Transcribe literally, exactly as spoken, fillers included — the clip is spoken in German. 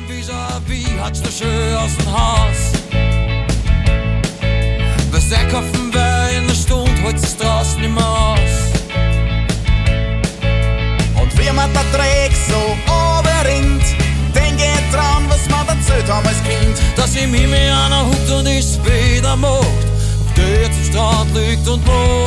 vis-à-vis hat's so schön aus dem Haus. Was der Kopfen wär in der Stunde, holt die Straße nicht mehr aus. Und wie man da trägt so runterrinnt, denk ich dran, was man erzählt haben als Kind. Dass im Himmel einer huckt und ich's wieder macht, auf der zum Strand liegt und macht.